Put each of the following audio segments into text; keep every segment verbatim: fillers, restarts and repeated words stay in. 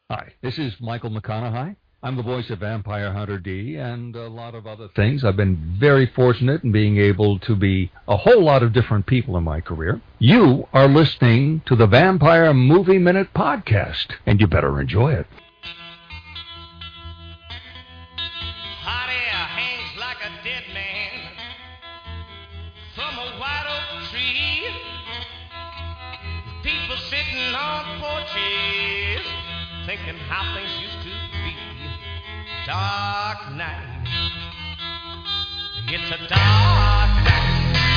Hi, this is Michael McConaughey. I'm the voice of Vampire Hunter D and a lot of other things. I've been very fortunate in being able to be a whole lot of different people in my career. You are listening to the Vampire Movie Minute Podcast, and you better enjoy it. Hot air hangs like a dead man from a white oak tree. People sitting on porches thinking how things used to be. Dark night. It's a dark night.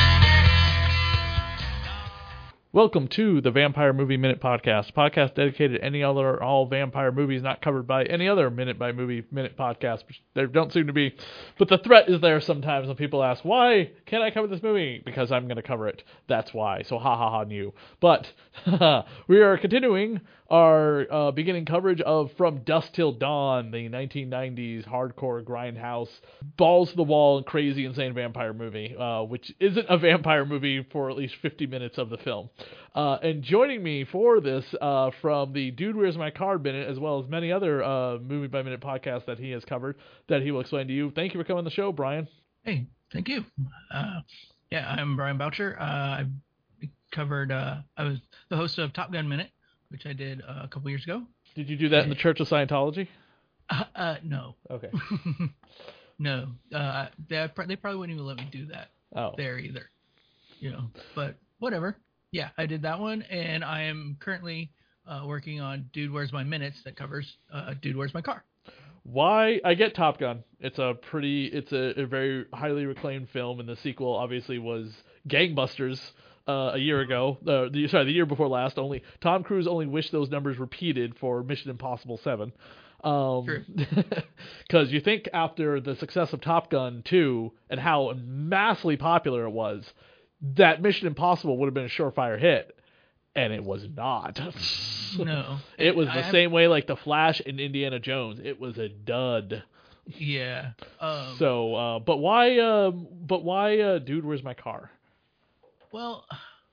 Welcome to the Vampire Movie Minute Podcast, a podcast dedicated to any other or all vampire movies not covered by any other Minute by Movie Minute podcast, which there don't seem to be. But the threat is there sometimes when people ask, why can't I cover this movie? Because I'm going to cover it. That's why. So ha ha ha new. But we are continuing our uh, beginning coverage of From Dusk Till Dawn, the nineteen nineties hardcore grindhouse, balls to the wall, crazy, insane vampire movie, uh, which isn't a vampire movie for at least fifty minutes of the film. Uh, and joining me for this uh, from the Dude Where's My Card Minute, as well as many other uh, movie by minute podcasts that he has covered that he will explain to you. Thank you for coming on the show, Brian. Hey, thank you. Uh, yeah, I'm Brian Boucher. Uh, I covered. Uh, I was the host of Top Gun Minute, which I did uh, a couple years ago. Did you do that in the Church of Scientology? Uh, uh, no. Okay. no. Uh, they, they probably wouldn't even let me do that oh. there either. You know, but whatever. Yeah, I did that one, and I am currently uh, working on Dude Where's My Minutes that covers uh, Dude Where's My Car. Why I get Top Gun. It's a pretty, it's a, a very highly reclaimed film, and the sequel obviously was gangbusters uh, a year ago. Uh, the, sorry, the year before last. Only Tom Cruise only wished those numbers repeated for Mission Impossible seven. Um, True. Because you think after the success of Top Gun two and how massively popular it was, that Mission Impossible would have been a surefire hit. And it was not. No. It was the I have, same way like The Flash and Indiana Jones. It was a dud. Yeah. Um, so, uh, but why, uh, but why, uh, Dude, Where's My Car? Well,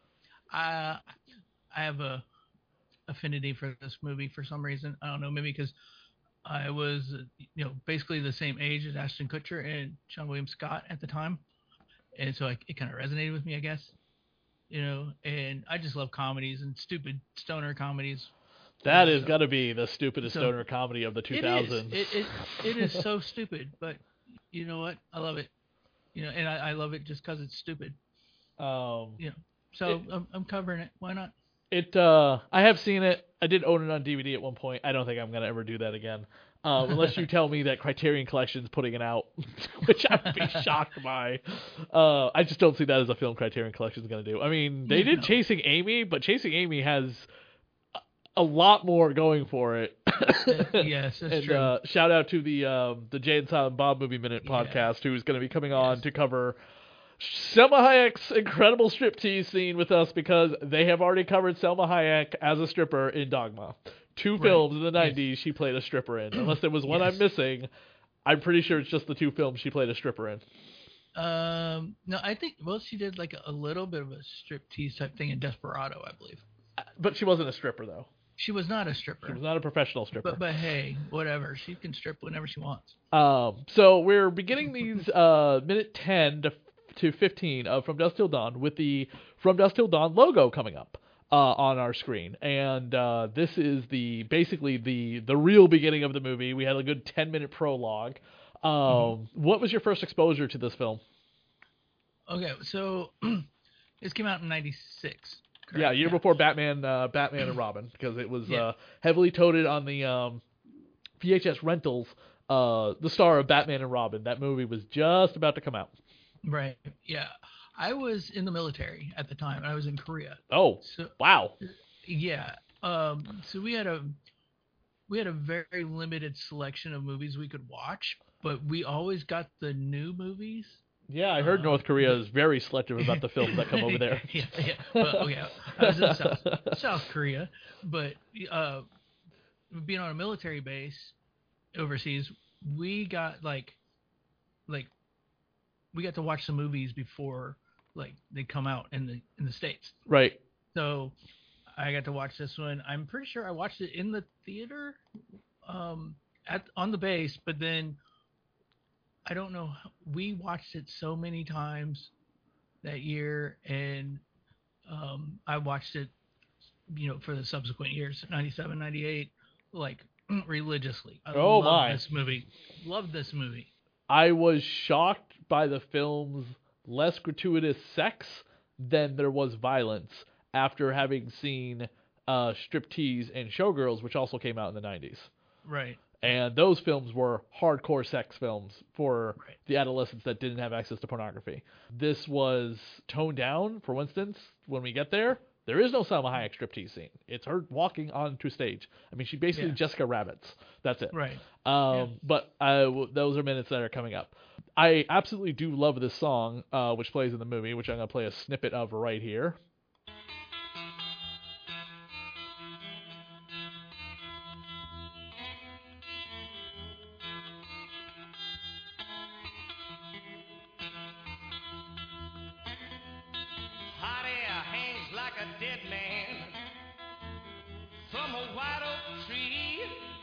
I, I have a affinity for this movie for some reason. I don't know, maybe because I was, you know, basically the same age as Ashton Kutcher and Sean William Scott at the time. And so I, it kind of resonated with me, I guess. You know, and I just love comedies and stupid stoner comedies. That has so, got to be the stupidest so stoner comedy of the two thousands. It is. It, it, it is so stupid, but you know what? I love it. You know, and I, I love it just because it's stupid. Um, you know, so it, I'm, I'm covering it. Why not? It. Uh, I have seen it. I did own it on D V D at one point. I don't think I'm gonna ever do that again. Um, unless you tell me that Criterion Collection's putting it out, which I would be shocked by. Uh, I just don't see that as a film Criterion Collection's going to do. I mean, they did no. Chasing Amy, but Chasing Amy has a lot more going for it. uh, yes, that's and, true. Uh, shout out to the um, the Jay and Silent Bob Movie Minute yeah. podcast, who's going to be coming on yes. to cover Selma Hayek's incredible striptease scene with us, because they have already covered Selma Hayek as a stripper in Dogma. Two right. films in the nineties yes. she played a stripper in. Unless there was one yes. I'm missing, I'm pretty sure it's just the two films she played a stripper in. Um, no, I think, well, she did like a, a little bit of a striptease type thing in Desperado, I believe. But she wasn't a stripper, though. She was not a stripper. She was not a professional stripper. But, but hey, whatever. She can strip whenever she wants. Um, so we're beginning these uh, minute ten to, to fifteen of From Dusk Till Dawn with the From Dusk Till Dawn logo coming up. Uh, on our screen, and uh, this is the basically the the real beginning of the movie. We had a good ten minute prologue. Um, mm-hmm. What was your first exposure to this film? Okay, so this came out in ninety-six. Correct? Yeah, a year yeah. before Batman, uh, Batman and Robin, because it was yeah. uh, heavily toted on the um, V H S rentals. Uh, the star of Batman and Robin. That movie was just about to come out. Right. Yeah. I was in the military at the time. I was in Korea. Oh, so, wow. Yeah. Um, so we had a we had a very limited selection of movies we could watch, but we always got the new movies. Yeah, I heard uh, North Korea is very selective about the films that come over there. yeah, yeah. Well, oh, yeah. I was in South, South Korea, but uh, being on a military base overseas, we got like, like, we got to watch some movies before like they come out in the in the States. Right. So I got to watch this one. I'm pretty sure I watched it in the theater, um, at on the base. But then I don't know. We watched it so many times that year, and um, I watched it, you know, for the subsequent years, ninety-seven, ninety-eight, like religiously. I Oh, love my. this movie. Love this movie. I was shocked by the film's less gratuitous sex than there was violence after having seen uh, Striptease and Showgirls, which also came out in the nineties. Right. And those films were hardcore sex films for Right. the adolescents that didn't have access to pornography. This was toned down, for instance, when we get there. There is no Salma Hayek striptease scene. It's her walking onto stage. I mean, she basically Yeah. Jessica Rabbits. That's it. Right. Um, Yeah. But uh, w- those are minutes that are coming up. I absolutely do love this song, uh, which plays in the movie, which I'm going to play a snippet of right here. Hot air hangs like a dead man from a white oak tree.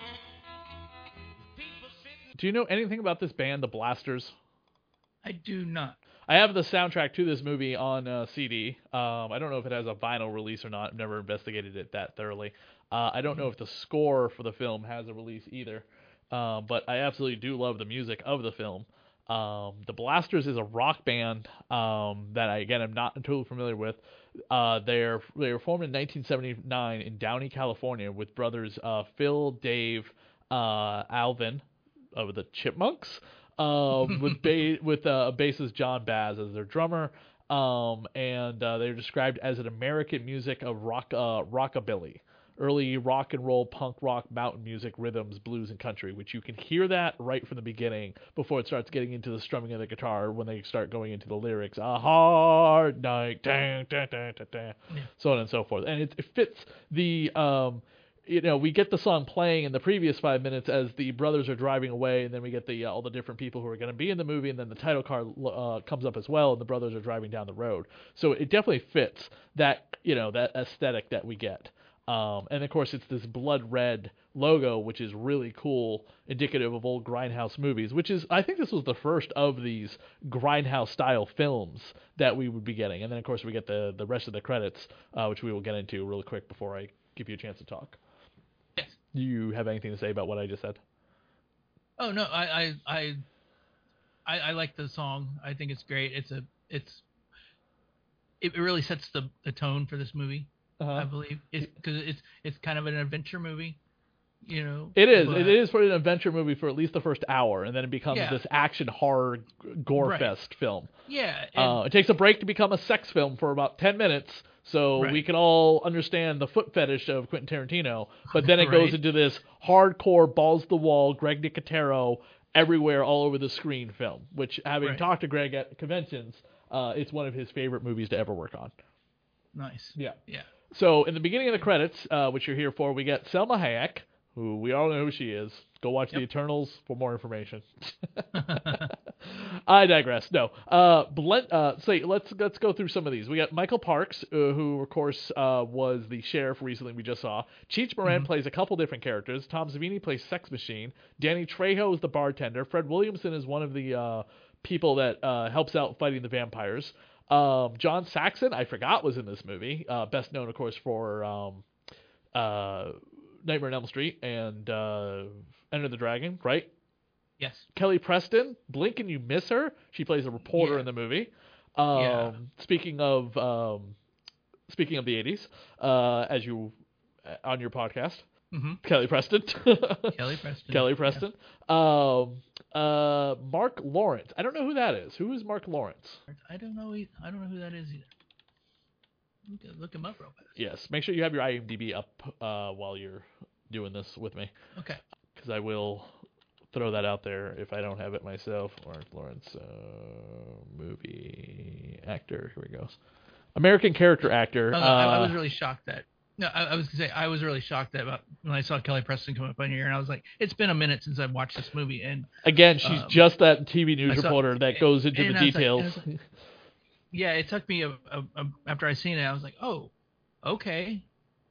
People sitting. Do you know anything about this band, the Blasters? I do not. I have the soundtrack to this movie on uh, C D. Um, I don't know if it has a vinyl release or not. I've never investigated it that thoroughly. Uh, I don't know if the score for the film has a release either. Um, but I absolutely do love the music of the film. Um, the Blasters is a rock band um, that I again am not totally familiar with. Uh, they're they were formed in nineteen seventy-nine in Downey, California, with brothers uh, Phil, Dave, uh, Alvin of the Chipmunks, um, with ba- with uh, bassist John Baz as their drummer, um, and uh, they're described as an American music of rock uh, rockabilly. Early rock and roll, punk rock, mountain music, rhythms, blues, and country, which you can hear that right from the beginning before it starts getting into the strumming of the guitar when they start going into the lyrics. A hard night, dun, dun, dun, dun, dun, Yeah. so on and so forth. And it, it fits the, um, you know, we get the song playing in the previous five minutes as the brothers are driving away, and then we get the uh, all the different people who are going to be in the movie, and then the title card uh, comes up as well, and the brothers are driving down the road. So it definitely fits that, you know, that aesthetic that we get. Um, and of course, it's this blood red logo, which is really cool, indicative of old Grindhouse movies. Which is, I think, this was the first of these Grindhouse style films that we would be getting. And then, of course, we get the the rest of the credits, uh, which we will get into really quick before I give you a chance to talk. Yes. Do you have anything to say about what I just said? Oh no, I I I I, I like the song. I think it's great. It's a it's it really sets the, the tone for this movie. Uh-huh. I believe it's because it's it's kind of an adventure movie, you know. It is. but- It is for an adventure movie for at least the first hour, and then it becomes Yeah. this action horror gore Right. fest film. Yeah. And, Uh, it takes a break to become a sex film for about ten minutes, so Right. we can all understand the foot fetish of Quentin Tarantino. But then it goes Right. into this hardcore, balls to the wall, Greg Nicotero, everywhere, all over the screen film. Which, having Right. talked to Greg at conventions, uh, it's one of his favorite movies to ever work on. nice. Yeah. Yeah. So in the beginning of the credits, uh, which you're here for, we get Selma Hayek, who we all know who she is. Go watch The Yep. Eternals for more information. I digress. No. Uh, blend, uh, so let's let's go through some of these. We got Michael Parks, uh, who of course uh, was the sheriff recently. We just saw. Cheech Marin Mhm. plays a couple different characters. Tom Savini plays Sex Machine. Danny Trejo is the bartender. Fred Williamson is one of the uh, people that uh, helps out fighting the vampires. Um, John Saxon, I forgot, was in this movie. Uh, best known, of course, for um, uh, Nightmare on Elm Street and uh, Enter the Dragon, right? Yes. Kelly Preston, blink and you miss her. She plays a reporter Yeah. in the movie. Um, Yeah. Speaking of um, speaking of the eighties, uh, as you on your podcast, Mm-hmm. Kelly Preston. Kelly Preston. Kelly Preston. Um, uh, Mark Lawrence. I don't know who that is. Who is Mark Lawrence? Yeah. I don't know. e- I don't know who that is either. Look, look him up real fast. Yes. Make sure you have your IMDb up uh, while you're doing this with me, Okay. because I will throw that out there if I don't have it myself. Mark Lawrence, uh, movie actor. Here we go. American character actor. Oh, no, I, I uh, was really shocked that. No, I, I was gonna say I was really shocked that about when I saw Kelly Preston come up on here, and I was like, it's been a minute since I've watched this movie, and Again, she's um, just that T V news I saw- reporter that goes into and the I was like- details. and I was like- yeah, it took me a, a, a, after I seen it, I was like, oh, okay,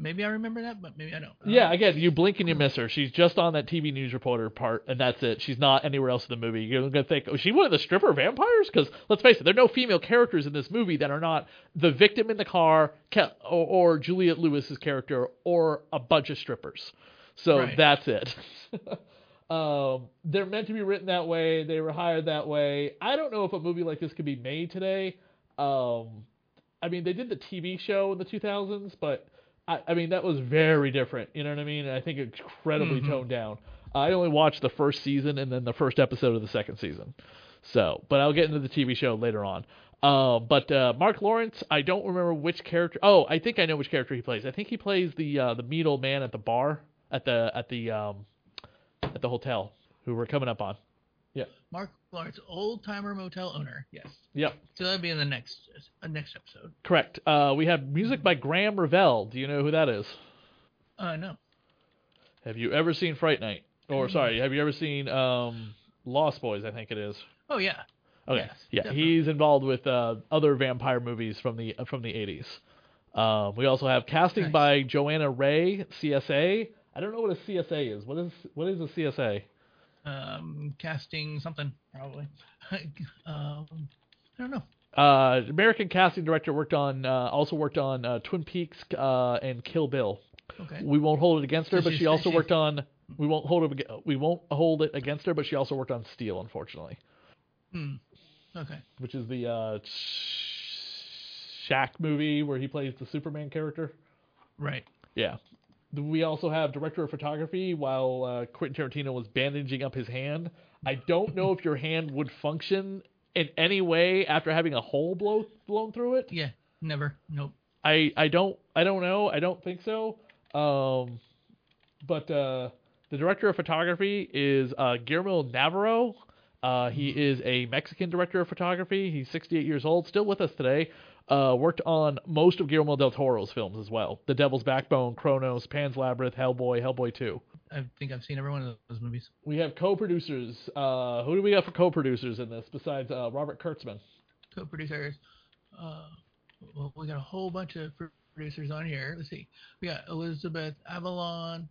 Maybe I remember that, but maybe I don't. Yeah, Um, again, you blink and you miss her. She's just on that T V news reporter part, and that's it. She's not anywhere else in the movie. You're going to think, oh, is she one of the stripper vampires? Because, let's face it, there are no female characters in this movie that are not the victim in the car, or, or Juliette Lewis's character, or a bunch of strippers. So Right. that's it. um, they're meant to be written that way. They were hired that way. I don't know if a movie like this could be made today. Um, I mean, they did the T V show in the two thousands, but... I, I mean, that was very different, you know what I mean? And I think incredibly Mhm. toned down. I only watched the first season and then the first episode of the second season. So, but I'll get into the T V show later on. Uh, but uh, Mark Lawrence, I don't remember which character. Oh, I think I know which character he plays. I think he plays the uh, the meat old man at the bar at the at the um, at the hotel who we're coming up on. Yeah. Mark Lawrence, old timer motel owner. Yes. Yep. So that'd be in the next uh, next episode. Correct. Uh, we have music by Graham Revell. Do you know who that is? Uh, no. Have you ever seen Fright Night? Or sorry, have you ever seen um, Lost Boys? I think it is. Oh yeah. Okay. Yes, yeah, definitely. he's involved with uh, other vampire movies from the from the eighties. Um, we also have casting Nice. by Joanna Ray, C S A. I don't know what a C S A is. What is what is a C S A? Um, casting something probably. um, I don't know. Uh, American casting director worked on uh, also worked on uh, Twin Peaks uh, and Kill Bill. Okay. We won't hold it against her, So but she's- she also she's- worked on. We won't hold it. ag- We won't hold it against her, but she also worked on Steel, unfortunately, Hmm. Okay. which is the uh, Shaq movie where he plays the Superman character. Right. Yeah. We also have director of photography while uh, Quentin Tarantino was bandaging up his hand. I don't know if your hand would function in any way after having a hole blow, blown through it. Yeah. Never. Nope. I, I don't I don't know. I don't think so. Um, but uh, the director of photography is uh, Guillermo Navarro. Uh, he is a Mexican director of photography. He's sixty-eight years old, still with us today. Uh, worked on most of Guillermo del Toro's films as well. The Devil's Backbone, Kronos, Pan's Labyrinth, Hellboy, Hellboy two. I think I've seen every one of those movies. We have co-producers. Uh, who do we have for co-producers in this besides uh, Robert Kurtzman? Co-producers. Uh, well, we got a whole bunch of producers on here. Let's see. We got Elizabeth Avalon.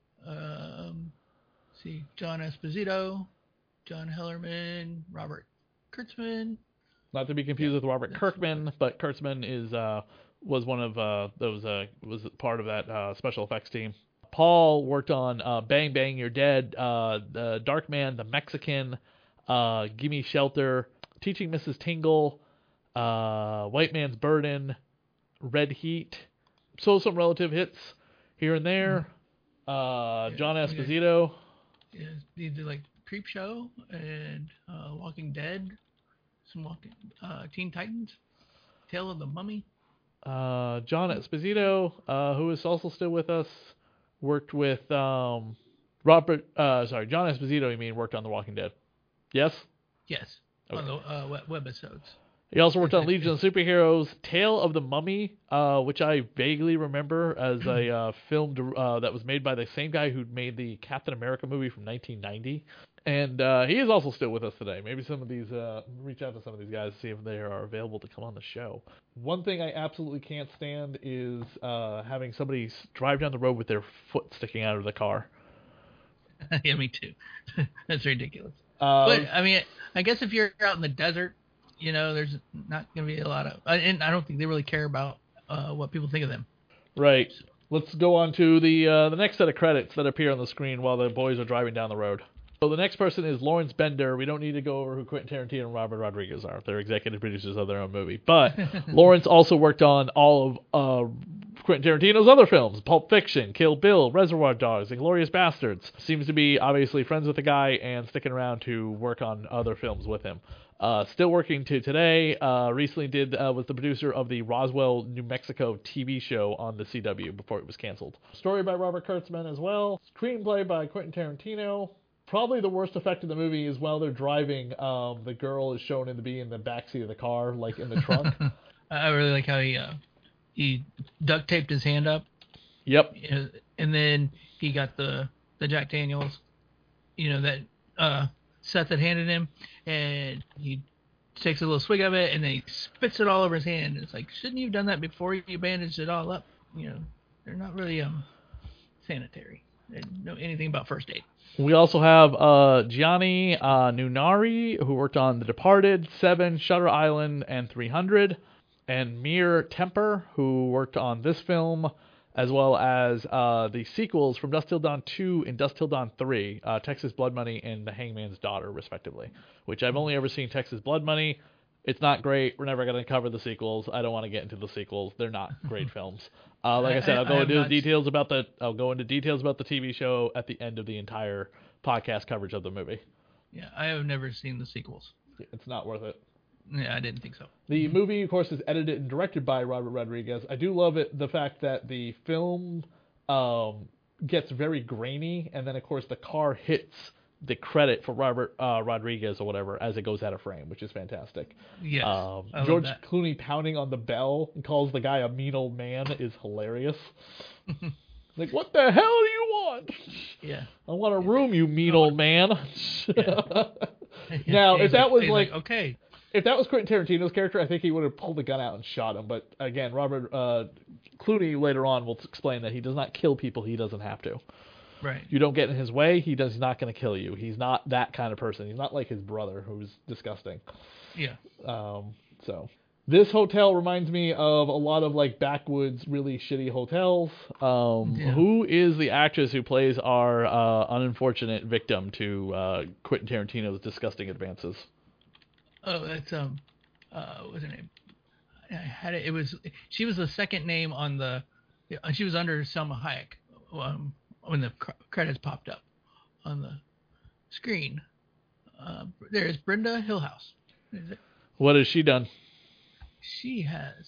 Um, let's see, John Esposito, John Hellerman, Robert Kurtzman. Not to be confused with Robert Kirkman, but Kurtzman is uh, was one of uh, those uh, was part of that uh, special effects team. Paul worked on uh, Bang Bang You're Dead, uh, the Dark Man, The Mexican, uh, Gimme Shelter, Teaching Missus Tingle, uh, White Man's Burden, Red Heat. So some relative hits here and there. Uh, Yeah, John yeah. Esposito. Yeah, he did like Creep Show and uh, Walking Dead, some Walking uh, Teen Titans, Tale of the Mummy. Uh, John Esposito, uh, who is also still with us, worked with um, Robert. Uh, sorry, John Esposito. You mean worked on The Walking Dead? Yes. Yes, Okay. on the uh, web- webisodes. He also worked on Legion of Superheroes, Tale of the Mummy, uh, which I vaguely remember as a uh, film uh, that was made by the same guy who made the Captain America movie from nineteen ninety. And uh, he is also still with us today. Maybe some of these, uh, reach out to some of these guys to see if they are available to come on the show. One thing I absolutely can't stand is uh, having somebody s- drive down the road with their foot sticking out of the car. Yeah, me too. That's ridiculous. Uh, But I mean, I guess if you're out in the desert, you know, there's not going to be a lot of, and I don't think they really care about uh, what people think of them. Right. Let's go on to the uh, the next set of credits that appear on the screen while the boys are driving down the road. So the next person is Lawrence Bender. We don't need to go over who Quentin Tarantino and Robert Rodriguez are. They're executive producers of their own movie. But Lawrence also worked on all of uh, Quentin Tarantino's other films: Pulp Fiction, Kill Bill, Reservoir Dogs, Inglourious Bastards. Seems to be obviously friends with the guy and sticking around to work on other films with him. Uh, still working to today. Uh, recently did uh, was the producer of the Roswell, New Mexico T V show on the C W before it was canceled. Story by Robert Kurtzman as well. Screenplay by Quentin Tarantino. Probably the worst effect of the movie is while they're driving, um, the girl is shown in the be in the backseat of the car, like in the trunk. I really like how he uh, he duct taped his hand up, Yep. you know, and then he got the the Jack Daniels, you know, that uh, Seth had handed him, and he takes a little swig of it, and then he spits it all over his hand. It's like, shouldn't you have done that before you bandaged it all up? You know, they're not really um sanitary. They don't know anything about first aid. We also have uh, Gianni uh, Nunari, who worked on The Departed, Seven, Shutter Island, and three hundred, and Mir Temper, who worked on this film, as well as uh, the sequels from Dusk Till Dawn two and Dusk Till Dawn three, uh, Texas Blood Money and The Hangman's Daughter, respectively, which I've only ever seen Texas Blood Money. It's not great. We're never going to cover the sequels. I don't want to get into the sequels. They're not great films. Uh, like I said, I'll go I, I into not... details about the I'll go into details about the T V show at the end of the entire podcast coverage of the movie. Yeah, I have never seen the sequels. It's not worth it. Yeah, I didn't think so. The movie, of course, is edited and directed by Robert Rodriguez. I do love it, the fact that the film um, gets very grainy, and then, of course, the car hits the credit for Robert uh, Rodriguez or whatever as it goes out of frame, which is fantastic. Yes, um, I love George that. Clooney pounding on the bell and calls the guy a mean old man is hilarious. Like, what the hell do you want? Yeah. I want a room, you mean old man. Yeah. Now, He's if that like, was he's like, like, okay. if that was Quentin Tarantino's character, I think he would have pulled the gun out and shot him. But again, Robert uh, Clooney later on will explain that he does not kill people he doesn't have to. Right. You don't get in his way, he does he's not going to kill you. He's not that kind of person. He's not like his brother, who's disgusting. Yeah. Um, so this hotel reminds me of a lot of like backwoods, really shitty hotels. Um, Yeah. Who is the actress who plays our uh, unfortunate victim to uh, Quentin Tarantino's disgusting advances? Oh, that's um, uh, what's her name? I had it. It was she was the second name on the. Yeah, she was under Selma Hayek. Um, when the cr- credits popped up on the screen. Uh, there is Brenda Hillhouse. Is it? What has she done? She has.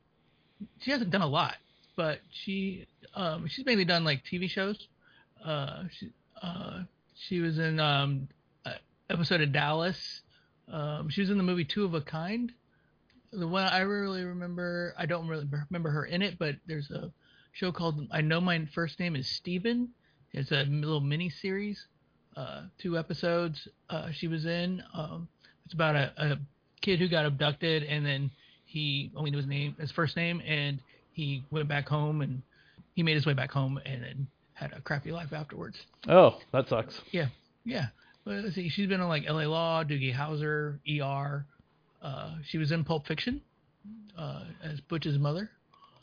She hasn't done a lot, but she um she's mainly done like T V shows. Uh, she uh she was in um an episode of Dallas. Um, she was in the movie Two of a Kind. The one I really remember, I don't really remember her in it, but there's a show called I Know My First Name is Steven. It's a little mini series, uh, two episodes uh, she was in. Um, it's about a, a kid who got abducted, and then he only knew his name, his first name, and he went back home, and he made his way back home, and then had a crappy life afterwards. Oh, that sucks. Yeah, yeah. But let's see, she's been on like L A Law, Doogie Howser, E R. Uh, she was in Pulp Fiction uh, as Butch's mother.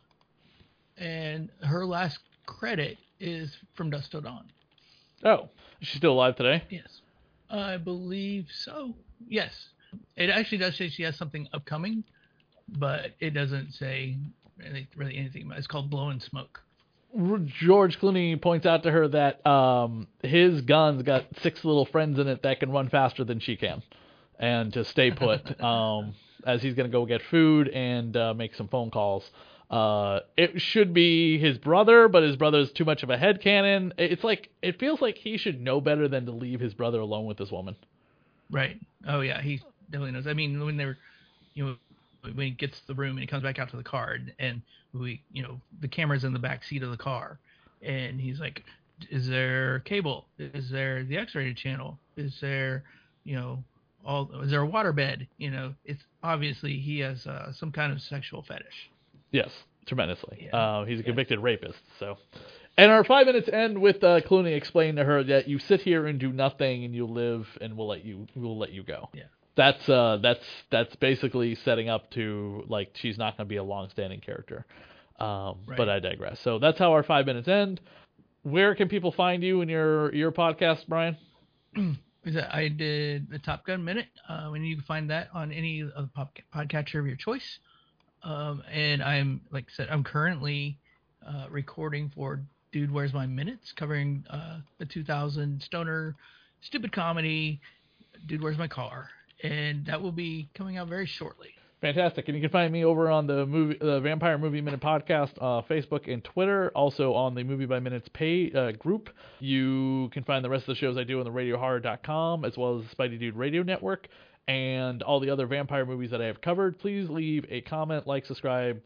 And her last credit is from Dusk Till Dawn. Oh, is she still alive today? Yes. I believe so. Yes. It actually does say she has something upcoming, but it doesn't say really, really anything. It's called Blowing Smoke. George Clooney points out to her that um, his gun's got six little friends in it that can run faster than she can, and to stay put um, as he's going to go get food and uh, make some phone calls. Uh, it should be his brother, but his brother's too much of a headcanon. It's like, it feels like he should know better than to leave his brother alone with this woman. Right. Oh, yeah, he definitely knows. I mean, when they're, you know, when he gets to the room and he comes back out to the car, and we, you know, the camera's in the back seat of the car, and he's like, is there cable? Is there the X-rated channel? Is there, you know, all, is there a waterbed? You know, it's obviously he has uh, some kind of sexual fetish. Yes, tremendously. Yeah. Uh, he's a Yeah. convicted rapist. So, and our five minutes end with uh, Clooney explaining to her that you sit here and do nothing, and you live, and we'll let you we'll let you go. Yeah. That's uh that's that's basically setting up to like she's not going to be a long-standing character. Um, Right. But I digress. So that's how our five minutes end. Where can people find you in your your podcast, Brian? Is that I did the Top Gun Minute, uh, and you can find that on any of the pop, podcatcher of your choice. Um, and I'm, like I said, I'm currently uh, recording for Dude, Where's My Minutes, covering uh, the two thousand stoner stupid comedy, Dude, Where's My Car? And that will be coming out very shortly. Fantastic. And you can find me over on the movie, the Vampire Movie Minute podcast, uh, Facebook and Twitter. Also on the Movie by Minutes pay uh, group. You can find the rest of the shows I do on the radio horror dot com, as well as the Spidey Dude Radio Network, and all the other vampire movies that I have covered. Please leave a comment, like, subscribe,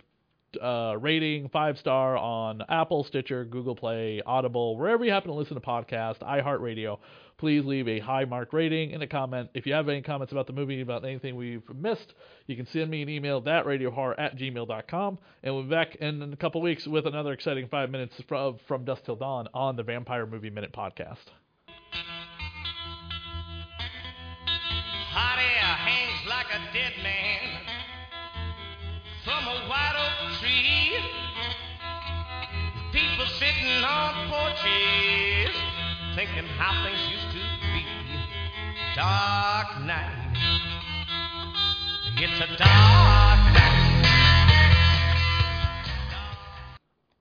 uh, rating, five star on Apple, Stitcher, Google Play, Audible, wherever you happen to listen to podcasts, iHeartRadio. Please leave a high mark rating and a comment. If you have any comments about the movie, about anything we've missed, you can send me an email, that radio horror at gmail dot com. And we'll be back in a couple weeks with another exciting five minutes from, from Dusk Till Dawn on the Vampire Movie Minute Podcast. Hot air hangs like a dead man from a white oak tree. People sitting on porches thinking how things used to be. Dark night, it's a dark